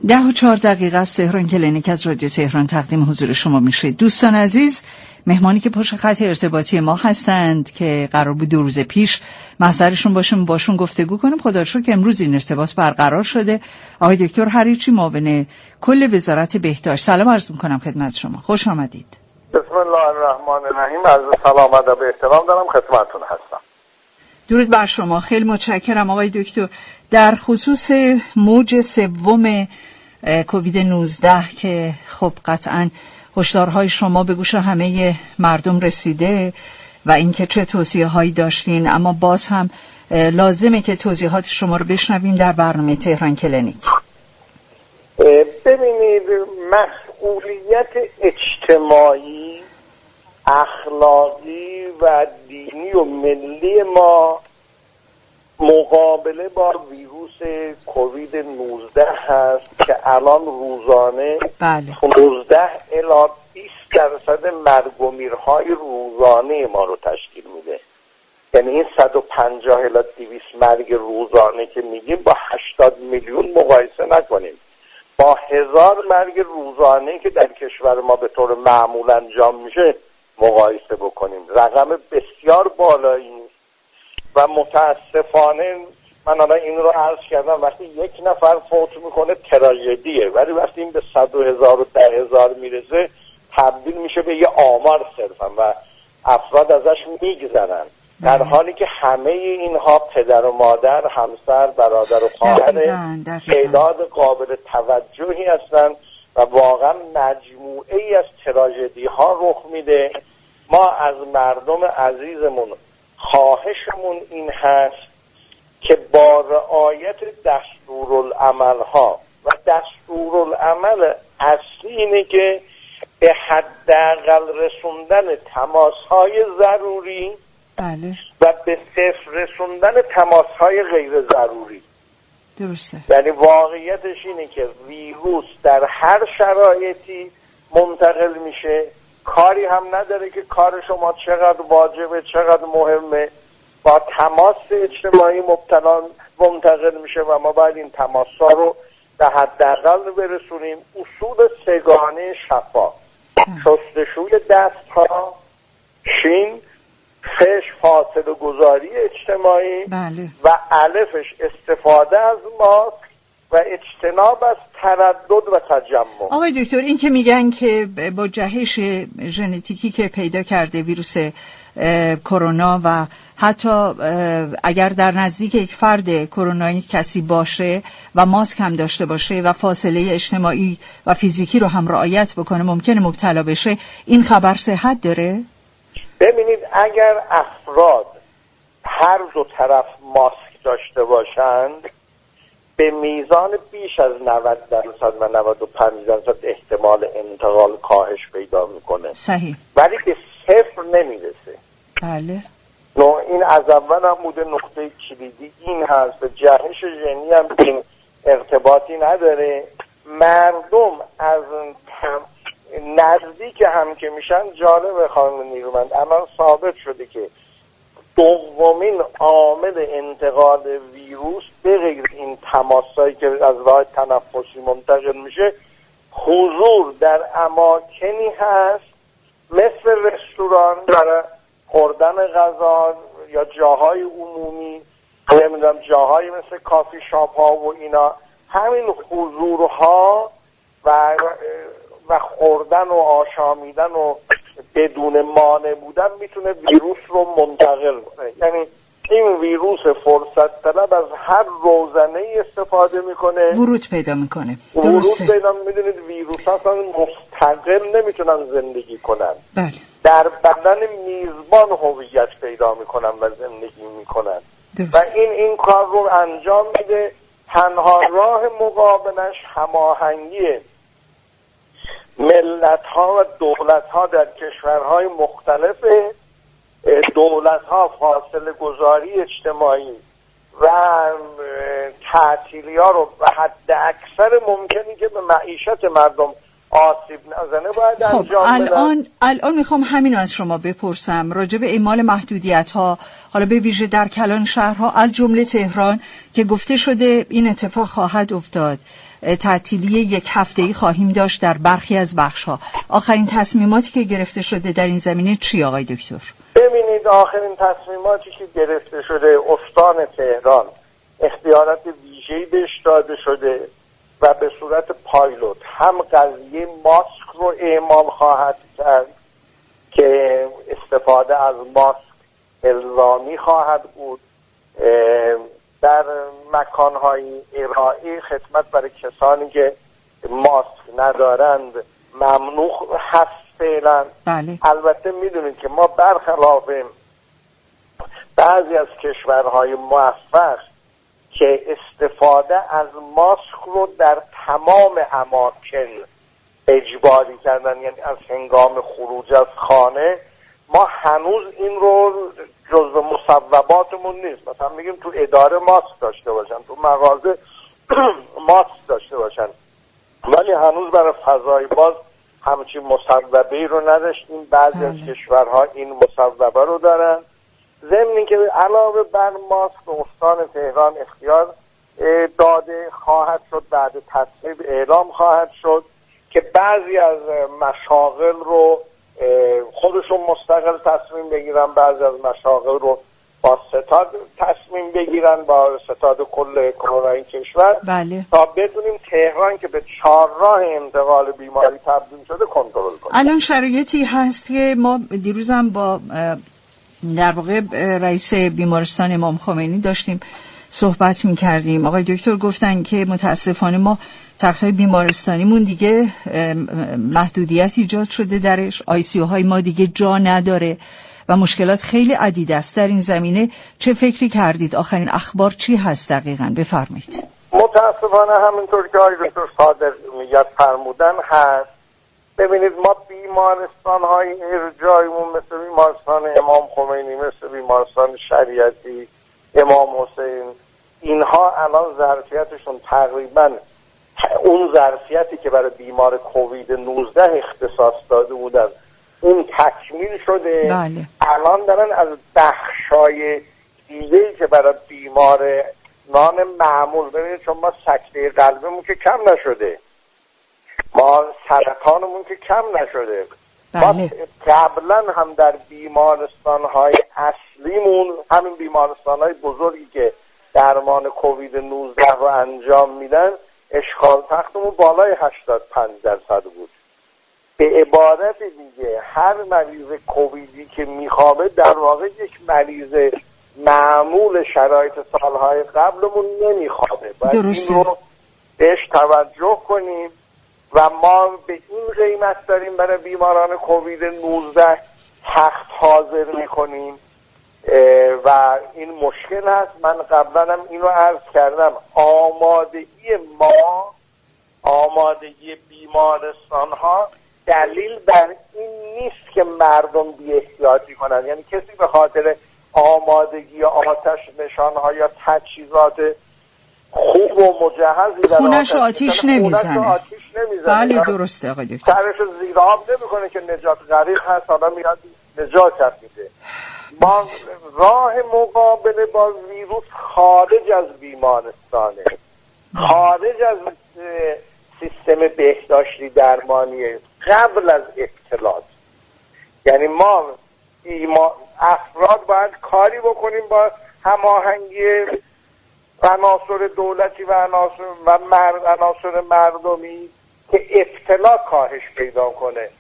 10:04 از تهران کلینیک از رادیو تهران تقدیم حضور شما میشه. دوستان عزیز، مهمانی که پشت خط ارتباطی ما هستند که قرار بود 2 روز پیش محضرشون باشون گفتگو کنیم، خدا رو شکر که امروز این ارتباط برقرار شده. آقای دکتر حریچی، معاون کل وزارت بهداشت. سلام عرض می‌کنم خدمت شما، خوش آمدید. بسم الله الرحمن الرحیم. عرض سلام و ادب احترام دارم خدمتتون هستم. درود بر شما، خیلی متشکرم آقای دکتر. در خصوص موج سوم کووید 19 که خب قطعاً هشدارهای شما به گوش همه مردم رسیده و اینکه چه توصیه‌هایی داشتین، اما باز هم لازمه که توضیحات شما رو بشنویم در برنامه تهران کلینیک. ببینید، مسئولیت اجتماعی، اخلاقی و دینی و ملی ما مقابله با ویروس کووید 19 هست که الان روزانه 19 الی 20% مرگ و میرهای روزانه ما رو تشکیل میده. یعنی این 150 الی 200 مرگ روزانه که میگیم با 80 میلیون مقایسه نکنیم. با 1000 مرگ روزانه که در کشور ما به طور معمول انجام میشه مقایسه بکنیم. رقم بسیار بالایی و متاسفانه من الان این رو عرض کردم، وقتی یک نفر فوت میکنه تراژدیه، ولی وقتی این به 100,000 و 10,000 میرسه تبدیل میشه به یه آمار صرفا و افراد ازش میگذرن، در حالی که همه اینها پدر و مادر، همسر، برادر و خواهر تعداد قابل توجهی هستن و واقعا مجموعه ای از تراژدی ها رخ میده. ما از مردم عزیزمون خواهشمون این هست که با رعایت دستورالعمل ها و دستورالعمل اصلی اینه که به حداقل رسوندن تماس های ضروری و به صفر رسوندن تماس های غیر ضروری. درسته. یعنی واقعیتش اینه که ویروس در هر شرایطی منتقل میشه، کاری هم نداره که کار شما چقدر واجبه، چقدر مهمه. با تماس اجتماعی منتقل میشه و ما باید این تماس ها رو به حداقل برسونیم. اصول سگانه شفا، شستشوی دست ها، شین، فش فاصله گذاری اجتماعی و الفش استفاده از ماسک و اجتناب از تردد و تجمع. آقای دکتر، این که میگن که با جهش ژنتیکی که پیدا کرده ویروس کرونا و حتی اگر در نزدیک یک فرد کرونایی کسی باشه و ماسک هم داشته باشه و فاصله اجتماعی و فیزیکی رو هم رعایت بکنه ممکنه مبتلا بشه، این خبر صحت داره؟ ببینید، اگر افراد هر دو طرف ماسک داشته باشند به میزان بیش از 90% و 95% احتمال انتقال کاهش پیدا میکنه. صحیح. ولی به 0 نمیرسه. بله. این از اول هم بوده. نقطه کلیدی این هست، به جهش ژنی هم این ارتباطی نداره. مردم از نزدیک هم که میشن، جالب خانم نیرومند، الان ثابت شده که دومین عامل انتقال ویروس به غیر این تماسایی که از راه تنفسی منتقل میشه، حضور در اماکنی هست مثل رستوران برای خوردن غذا یا جاهای عمومی، نمیدونم جاهای مثل کافی شاپ ها و اینا. همین حضورها و خوردن و آشامیدن و بدون مانع بودن میتونه ویروس رو منتقل کنه. یعنی این ویروس فرصت طلب از هر روزنه استفاده میکنه، ورود پیدا میکنه. میدونید ویروس اصلا مستقل نمیتونن زندگی کنن. بله. در بدن میزبان هویت پیدا میکنن و زندگی میکنن. و این کار رو انجام میده. تنها راه مقابلش هماهنگی ملت ها و دولت ها در کشورهای مختلف. دولت ها فاصله گذاری اجتماعی و تعطیلی ها رو به حد اکثر ممکنی که به معیشت مردم آسیب نزنه باید انجام بدن. الان میخوام همین از شما بپرسم راجع به اعمال محدودیت ها، حالا به ویژه در کلان شهرها از جمله تهران که گفته شده این اتفاق خواهد افتاد، تعطیلی 1 هفته‌ای خواهیم داشت در برخی از بخش‌ها. آخرین تصمیماتی که گرفته شده در این زمینه چی آقای دکتر؟ ببینید آخرین تصمیماتی که گرفته شده، استان تهران اختیارات ویژه‌ای بهش داده شده و به صورت پایلوت هم قضیه ماسک رو اعمال خواهد کرد که استفاده از ماسک الزامی خواهد بود، در مکان‌های ارائه خدمت برای کسانی که ماسک ندارند ممنوع هست فعلا. بله. البته میدونید که ما برخلاف بعضی از کشورهای موفق که استفاده از ماسک رو در تمام اماکن اجباری کردن، یعنی از هنگام خروج از خانه، ما هنوز این رو جزو مصوباتمون نیست. مثلا میگیم تو اداره ماسک داشته باشن، تو مغازه ماسک داشته باشن، ولی هنوز برای فضای باز همچین مصوبه‌ای رو نداشتیم. بعضی از کشورها این مصوبه رو دارن. ضمن که علاوه بر ماسک استان تهران اختیار داده خواهد شد، بعد تصویب اعلام خواهد شد که بعضی از مشاغل رو خودشون مستقل تصمیم بگیرن، بعضی از مشاغل رو با ستاد تصمیم بگیرن، با ستاد کل کرونای کشور. بله. تا بدونیم تهران که به 4 راه انتقال بیماری تبدیل شده کنترل کنیم. الان شرایطی هست که ما دیروزم با در واقع رئیس بیمارستان امام خمینی داشتیم صحبت می‌کردیم. آقای دکتر گفتن که متاسفانه ما تخت‌های بیمارستانیمون دیگه محدودیت ایجاد شده درش، ICU های ما دیگه جا نداره و مشکلات خیلی عدیده است در این زمینه. چه فکری کردید؟ آخرین اخبار چی هست دقیقاً؟ بفرمایید. متاسفانه همینطور که آقای دکتر صادق میگه فرمودن هست. ببینید ما بیمارستان‌های ارجاعیمون مثل بیمارستان امام خمینی، مثل بیمارستان شریعتی، امام حسین، اینها الان ظرفیتشون تقریبا اون ظرفیتی که برای بیمار کووید 19 اختصاص داده بودن اون تکمیل شده. بله. الان دارن از بخشای دیگه‌ای که برای بیماران معمول، ببینید چون ما سکته قلبمون که کم نشده، ما سرطانمون که کم نشده. بله. ما قبلا هم در بیمارستان‌های اصلیمون، همین بیمارستان‌های بزرگی که درمان کووید 19 رو انجام میدن، اشغال تختمون بالای 85% بود. به عبارت دیگه هر مریض کوویدی که میخوابه در واقع یک مریض معمول شرایط سالهای قبلمون نمیخوابه. باید این رو بهش توجه کنیم و ما به این قیمت داریم برای بیماران کووید 19 تخت حاضر میکنیم و این مشکل هست. من قبلا هم اینو عرض کردم، آمادگی بیمارستان ها دلیل بر این نیست که مردم بی احتیاطی کنن. یعنی کسی به خاطر آمادگی آتش نشانها یا تجهیزات خوب و مجهزی خونش آتیش نمیزنه. بله درسته آقای دکتر. سرش زیر آب نمیکنه که نجات غریق هست، حالا میاد نجات میده. ما راه مقابله با ویروس خارج از بیمارستانه، خارج از سیستم بهداشتی درمانیه، قبل از ابتلا. یعنی ما افراد باید کاری بکنیم با هماهنگی عناصر دولتی و عناصر مردمی که ابتلا کاهش پیدا کنه.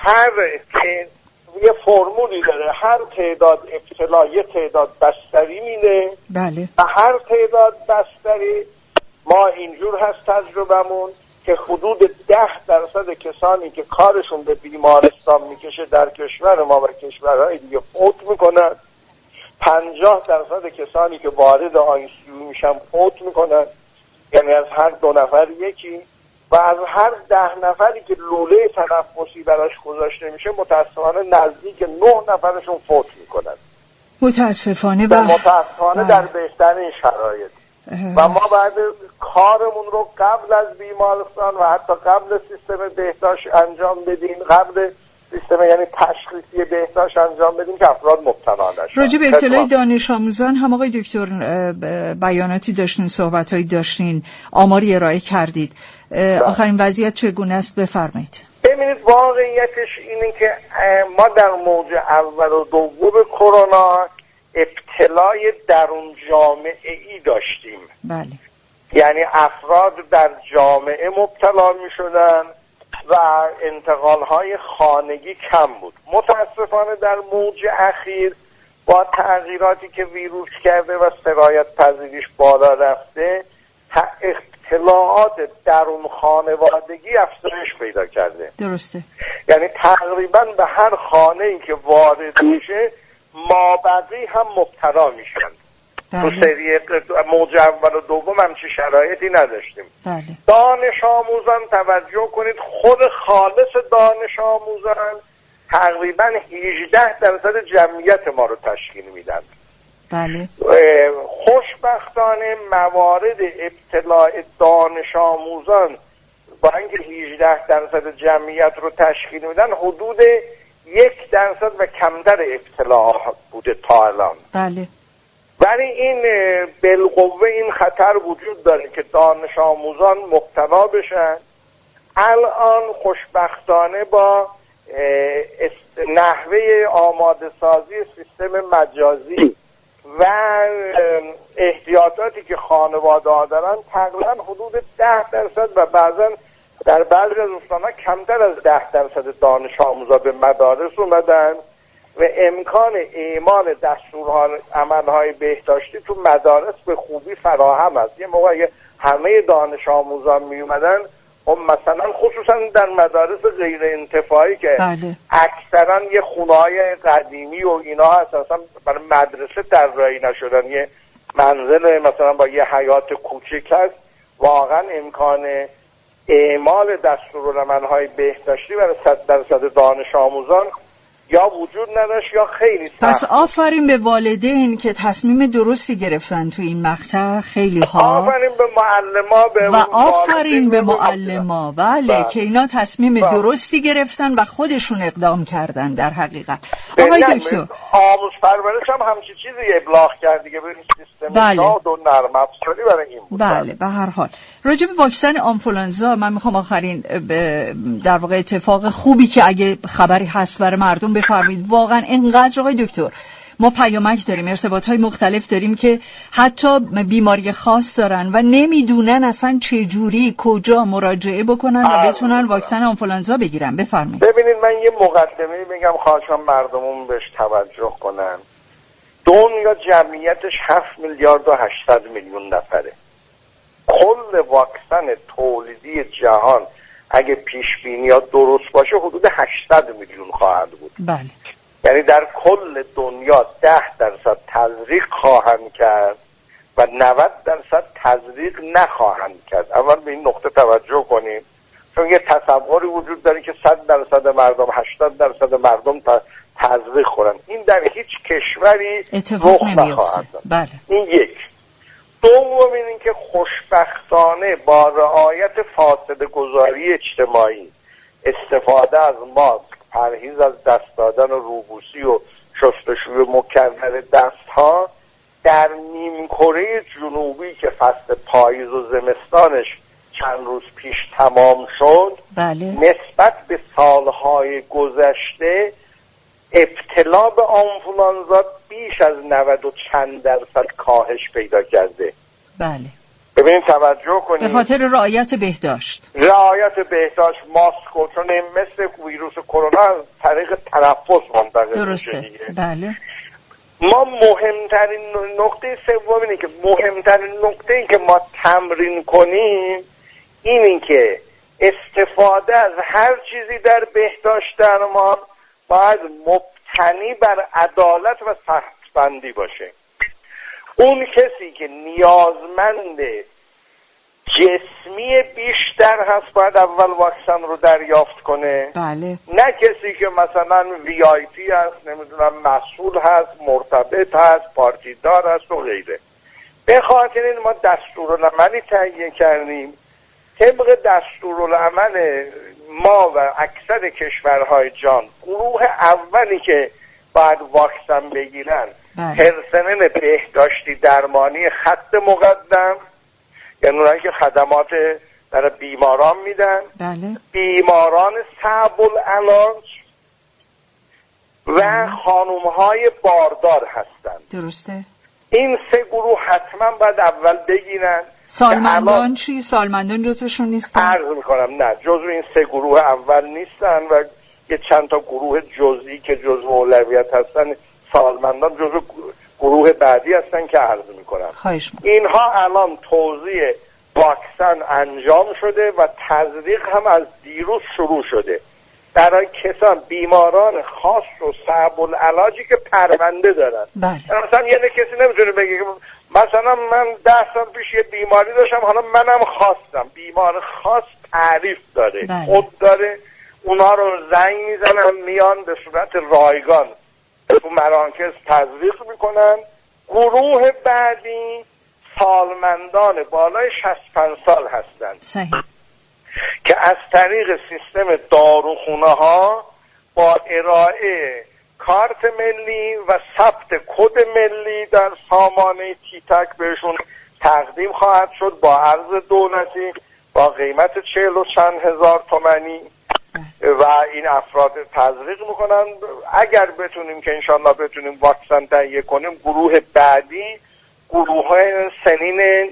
یه فرمولی داره، هر تعداد ابتلا یه تعداد بستری میده. بله. و هر تعداد بستری ما اینجور هست تجربمون که حدود 10% کسانی که کارشون به بیمارستان میکشه در کشور ما و کشورهای دیگه فوت میکنن. 50% کسانی که وارد ICU میشن فوت میکنن، یعنی از هر 2 نفر یکی، و از هر 10 نفری که لوله تنفسی براش گذاشته میشه متاسفانه نزدیک 9 نفرشون فوت میکنن. متاسفانه در بهترین شرایط. و ما باید کارمون رو قبل از بیمارستان و حتی قبل سیستم بهداشت انجام بدیم، قبل سیستم یعنی تشخیصی بهداشت انجام بدیم که افراد مبتلا نشن. راجع به ابتلای دانش آموزان هم آقای دکتر بیاناتی داشتین، صحبت‌هایی داشتین، آماری ارائه کردید. آخرین وضعیت چگونه است؟ بفرمایید. ببینید واقعیتش اینه که ما در موج اول و دوم کرونا ابتلای درون جامعه‌ای داشتیم. بله. یعنی افراد در جامعه مبتلا می شدن و انتقال‌های خانگی کم بود. متاسفانه در موج اخیر با تغییراتی که ویروس کرده و سرایت پذیریش بالا رفته، اطلاعات درون خانوادگی افزایش پیدا کرده. درسته. یعنی تقریبا به هر خانه‌ای که وارد میشه مابقی هم مبتلا میشن. تو سری موج اول و دوم همچین شرایطی نداشتیم. بله. دانش آموزان توجه کنید، خود خالص دانش آموزان تقریبا 18% جمعیت ما رو تشکیل میدن. بله. خوشبختانه موارد ابتلاع دانش آموزان با اینکه 18% جمعیت رو تشکیل میدن حدود 1% و کمتر ابتلاع بوده تا الان. بله. ولی این بالقوه این خطر وجود داره که دانش آموزان مبتلا بشن. الان خوشبختانه با نحوه آماده سازی سیستم مجازی و احتیاطاتی که خانواده ها دارن تقریبا حدود 10% و بعضا در بعضی از استان‌ها کمتر از 10% دانش آموزا به مدارس اومدن و امکان اعمال عملهای بهداشتی تو مدارس به خوبی فراهم است. یه موقع همه دانش آموزان می اومدن، مثلا خصوصا در مدارس غیر انتفاعی که بله. اکثرا یه خونه‌های قدیمی و اینا هست، اصلا برای مدرسه طراحی نشدن، یه منزل مثلا با یه حیاط کوچیک هست، واقعا امکان اعمال دستورالعمل‌های بهداشتی برای 100% دانش آموزان یا وجود نداشت یا خیلی سخت. پس آفرین به والدین که تصمیم درستی گرفتن تو این مقطع، خیلی ها. آفرین به معلما و آفرین به معلما. بله که اینا تصمیم درستی گرفتن و خودشون اقدام کردن. در حقیقت آقای دکتر آموز پرورش هم همچین چیزی ابلاغ کرد دیگه، بریم سیستم شاد و نرم افزاری برای این بود. بله به هر حال راجع به واکسن آنفولانزا من میخوام آخرین در واقع اتفاق خوبی که اگه خبری هست برای مردم بفرمایید. واقعا اینقدر آقای دکتر ما پیامک داریم، ارتباطات مختلف داریم که حتی بیماری خاص دارن و نمیدونن اصلا چه جوری کجا مراجعه بکنن و بتونن واکسن آنفولانزا بگیرن. بفرمایید. ببینید من یه مقدمه میگم، خواهشم مردمون بهش توجه کنن. دنیا جمعیتش 7 میلیارد و 800 میلیون نفره. کل واکسن تولیدی جهان اگه پیش بینی ها درست باشه حدود 800 میلیون خواهد بود. بله. یعنی در کل دنیا 10% تزریق خواهند کرد و 90% تزریق نخواهند کرد. اول به این نقطه توجه کنیم، چون یه تصوری وجود داره که 100% مردم 80% مردم تزریق خورن. این در هیچ کشوری اتفاق نمیفته. بله. این یک. دوم این که خوشبختانه با رعایت فاصله گذاری اجتماعی، استفاده از ماسک، پرهیز از دست دادن و روبوسی و شستشوی مکرر دستها، در نیمکره جنوبی که فصل پاییز و زمستانش چند روز پیش تمام شد، بله. نسبت به سالهای گذشته ابتلا به آنفولانزا بیش از 90 و چند درصد کاهش پیدا کرده. بله. ببینید توجه کنید. به خاطر رعایت بهداشت. ماسک، چون مثل ویروس کرونا از طریق تنفس منتقل میشه دیگه. بله. ما مهمترین نقطه سوم اینه که مهمترین نقطه این که ما تمرین کنیم این که استفاده از هر چیزی در بهداشت درمان باید مبتنی بر عدالت و سخت‌بندی باشه. اون کسی که نیازمند جسمی بیشتر هست باید اول واکسن رو دریافت کنه. بله. نه کسی که مثلا VIP هست، نمیدونم مسئول هست، مرتبط هست، پارتیدار هست و غیره. به خاطر این ما دستورالعملی تهیه کردیم. طبق دستورالعمل ما و اکثر کشورهای جهان، گروه اولی که باید واکسن بگیرن پرسنل بهداشتی درمانی خط مقدم، یعنی اونایی که خدمات در بیماران میدن، بیماران صعب العلاج و خانومهای باردار هستند. درسته. این سه گروه حتما باید اول بگیرن. سالمندان چی؟ سالمندان جزوشون نیستن؟ عرض میکنم نه، جزو این سه گروه اول نیستن و یه چند تا گروه جزئی که جزو اولویت هستن، سالمندان جزو گروه بعدی هستن که عرض میکنم. اینها الان توزیع واکسن انجام شده و تزریق هم از دیروز شروع شده برای کسان بیماران خاص و صعب العلاجی که پرونده دارن. مثلا یعنی کسی نمیتونه بگه مثلا من 10 سال پیش یه بیماری داشتم، حالا منم خواستم. بیمار خاص تعریف داره، خود داره، اونها رو زنگ میزنن، میان به صورت رایگان تو مراکز تزریق میکنن. گروه بعدی سالمندان بالای 65 سال هستند. صحیح. که از طریق سیستم داروخونه ها با ارائه کارت ملی و ثبت کد ملی در سامانه تیتک بهشون تقدیم خواهد شد با ارز دولتی با قیمت 40 و چند هزار تومانی و این افراد تزریق میکنن. اگر بتونیم که انشالله بتونیم واکسن تهیه کنیم، گروه بعدی گروه سنین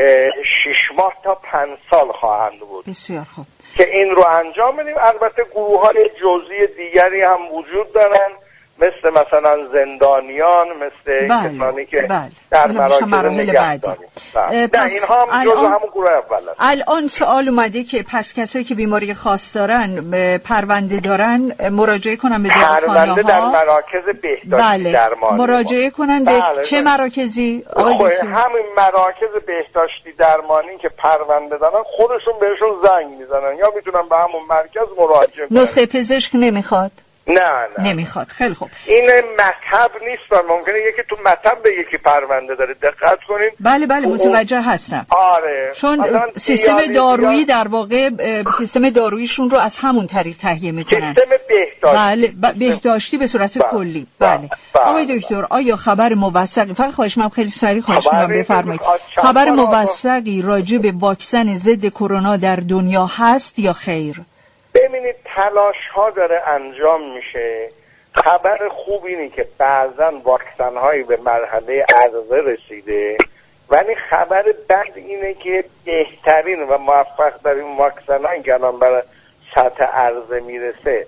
6 ماه تا 5 سال خواهند بود. بسیار خوب. که این رو انجام بدیم. البته گروه های جزئی دیگری هم وجود دارن، مثلا زندانیان، مثل کسانی که در مراکز نگهداری. اینها هم جزو همون گروه اول هست. الان سوال اومده که پس کسایی که بیماری خاص دارن، پرونده دارن، مراجعه کنن به داروخانه‌ها، پرونده در مراکز بهداشتی درمانی مراجعه کنن به چه مراکزی؟ همین مراکز بهداشتی درمانی که پرونده دارن خودشون بهشون زنگ میزنن یا میتونن به همون مرکز مراجعه کنن. نسخه پزشک نمیخواد؟ نه نمیخواد. خیلی خوب. این مطب نیست، ممکنه یکی تو مطب به یکی پرونده داره. دقت کنید. بله متوجه هستم. آره. چون سیستم دارویی در واقع سیستم داروییشون رو از همون طریق تهیه میکنن. سیستم بهداشتی. بهداشتی به صورت کلی. بله. آقای دکتر، آیا خبر موثقی، فقط خواهش می‌کنم خیلی سریع خواهش می‌کنم بفرمایید، خبر موثقی راجع به واکسن ضد کرونا در دنیا هست یا خیر؟ ببینید تلاش ها داره انجام میشه. خبر خوب اینه که بعضا واکسن هایی به مرحله عرضه رسیده، ولی خبر بد اینه که بهترین و موفق ترین واکسن هایی که الان برای سطح عرضه میرسه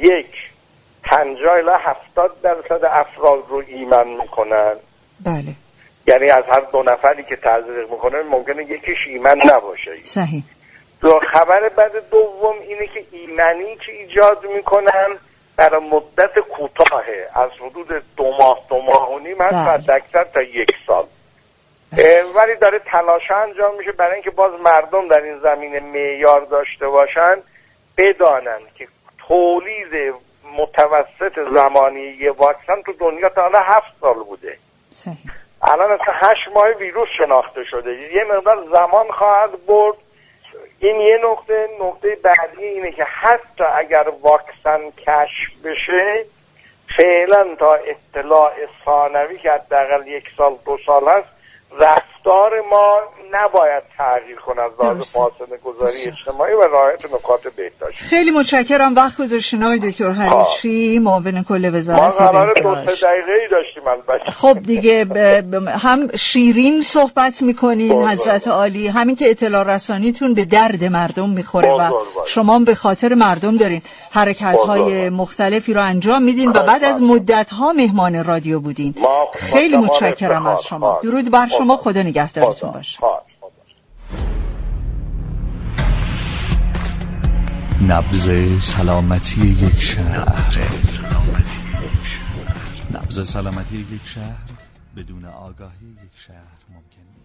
50 الی 70% افراد رو ایمن میکنن. بله. یعنی از هر 2 نفری که تزریق میکنن ممکنه یکیش ایمن نباشه. صحیح. دو خبر بعد دوم اینه که ایمنی که ایجاد میکنن برای مدت کوتاهه، از حدود 2 ماه 2 ماه و نیم هست، اکثر تا 1 سال. ولی داره تلاش انجام میشه برای اینکه باز مردم در این زمینه معیار داشته باشن، بدانن که تولید متوسط زمانی یه واکسن تو دنیا تا حالا 7 سال بوده. صحیح. الان اصلا 8 ماه ویروس شناخته شده، یه مقدار زمان خواهد برد. این یه نقطه بعدی اینه که حتی اگر واکسن کشف بشه، فعلا تا اطلاع ثانوی که حداقل 1 سال 2 سال هست، رفتار ما نباید تغییر کنه از لحاظ فاصله گذاری اجتماعی و رعایت نکات بهداشتی. خیلی متشکرم وقت گذاشتین آقای دکتر حریچی، معاون کل وزارت بهداشت. ما قرار 2 دقیقه‌ای داشتیم البته. خب دیگه هم شیرین صحبت میکنین حضرت عالی، همین که اطلاع رسانیتون به درد مردم میخوره و شما به خاطر مردم دارین حرکت‌های مختلفی رو انجام میدین و بعد از مدت‌ها مهمان رادیو بودین. خیلی متشکرم از شما. درود بر شما، خدا نگهدارتون باشه. نبض سلامتی یک شهر. نبض سلامتی یک شهر بدون آگاهی یک شهر ممکن نیست.